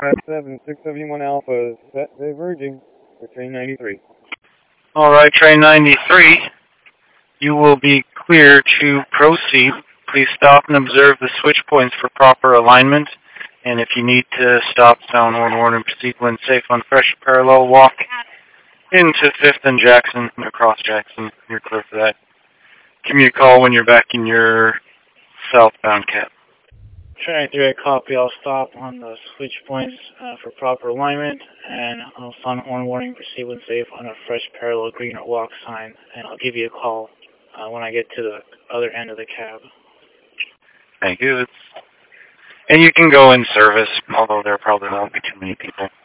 671 Alpha is set diverging for train 93. All right, train 93, you will be clear to proceed. Please stop and observe the switch points for proper alignment. And if you need to stop, sound horn warn and proceed when safe on fresh parallel walk into 5th and Jackson, across Jackson. You're clear for that. Give me a call when you're back in your southbound cab. Train 93, I copy. I'll stop on the switch points for proper alignment, and I'll sound horn warning, proceed when safe on a fresh parallel green or walk sign, and I'll give you a call when I get to the other end of the cab. Thank you. And you can go in service, although there probably won't be too many people.